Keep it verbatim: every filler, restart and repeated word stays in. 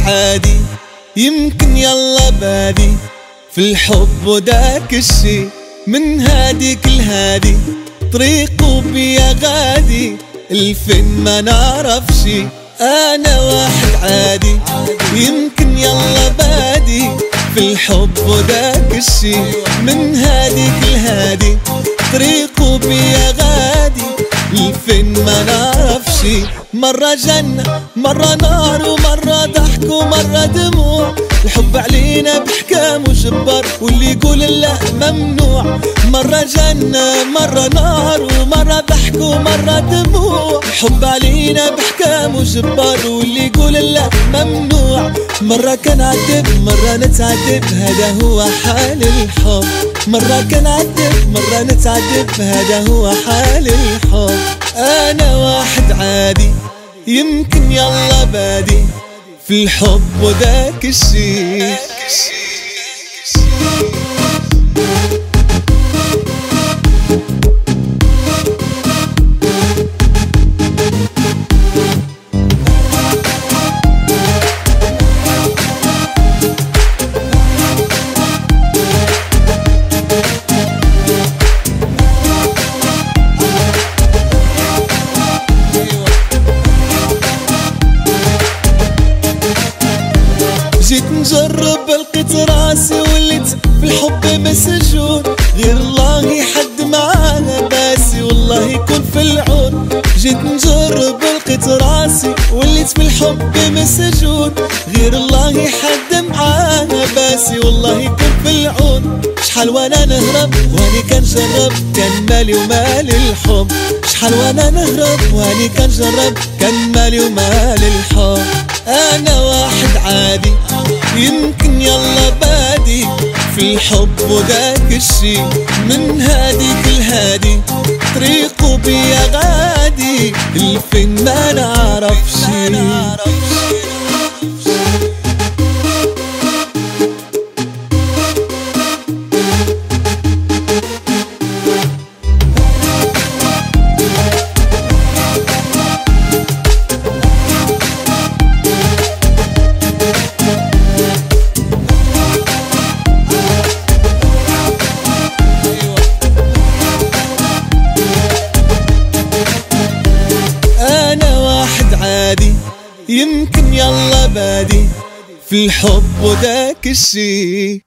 عادي يمكن يلا بادي في الحب وداك الشي، من هادي كل هادي طريقه بيا غادي، الفن ما نعرف شي. انا واحد عادي يمكن يلا بادي في الحب وداك الشي، من هادي كل هادي طريقه بيا غادي، الفن ما نعرف شي. مرة جنة مرة نار ومرة ضحك ومرة دموع، الحب علينا بحكام وجبار واللي يقول لا ممنوع. مرة جنة مرة نار ومرة ضحك ومرة دموع، الحب علينا بحكام وجبار واللي يقول لا ممنوع. مرة كنعذب مرة نتعذب هذا هو حال الحب، مرة كنعذب مرة نتعذب هذا هو حال الحب. أنا واحد عادي يمكن يلا بادي في الحب وذاك الشي. جيت نجرب لقيت راسي وليت في الحب مسجون، غير الله حد معانا باسي والله يكون في العون. جيت نجرب لقيت راسي وليت في الحب مسجون، غير الله حد معانا باسي والله يكون في العون. شحال وانا نهرب واني كنجرب كان مالي ومال الحب، شحال وانا نهرب واني كنجرب كان مالي ومال الحب. انا واحد عادي يمكن يلا بادي في الحب وذاك الشي، من هادي كل هادي طريقه بيا غادي، الفن ما نعرف شي. يمكن يلا بادي في الحب وذاك الشي.